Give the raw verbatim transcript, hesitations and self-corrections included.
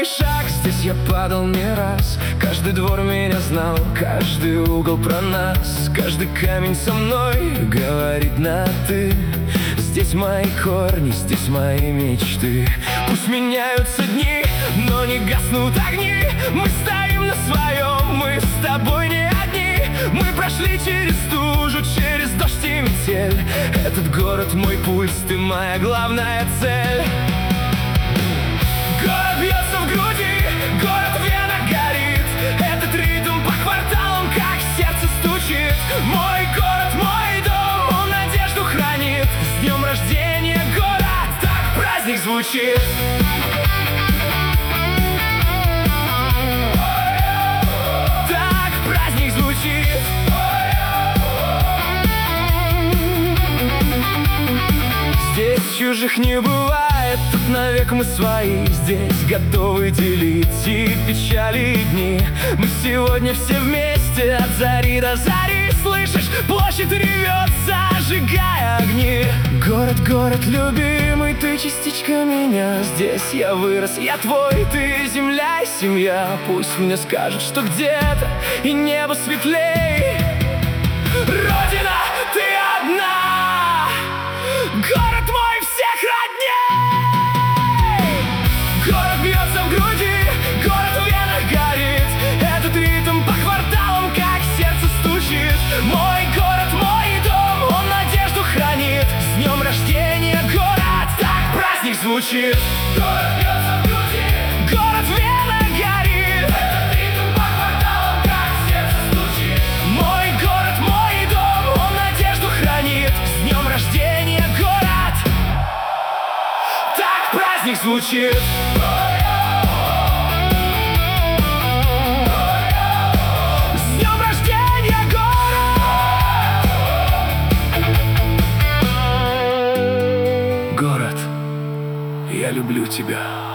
мой шаг. Здесь я падал не раз, каждый двор меня знал, каждый угол про нас, каждый камень со мной говорит на «ты». Здесь мои корни, здесь мои мечты. Пусть меняются дни, но не гаснут огни. Мы стоим на своем, мы с тобой не одни. Мы прошли через стужу, через дождь и метель. Этот город мой пульс, ты моя главная цель. Город бьется в груди, город в венах горит. Этот ритм по кварталам, как сердце стучит. Мой город, мой дом, он надежду хранит. С днем рождения, город, так праздник звучит. Так праздник звучит. Здесь чужих не бывает, тут навек мы свои. Здесь готовы делить и печали, и дни. Мы сегодня все вместе, от зари до зари. Слышишь, площадь ревет, зажигая огни. Город, город любимый, ты частичка меня. Здесь я вырос, я твой, ты земля и семья. Пусть мне скажут, что где-то и небо светлей. Родина, ты одна. Город мой всех родней. Город бьется в груди, город в венах горит. Этот ритм по кварталам, как сердце стучит. Мой город, мой дом, он надежду хранит. С днем рождения, город, так праздник звучит. Город бьется в груди, город в венах горит. Этот ритм по кварталам, как сердце стучит. Мой город, мой дом, он надежду хранит. С днем рождения, город, так праздник звучит. С днем рождения, город. Город, я люблю тебя.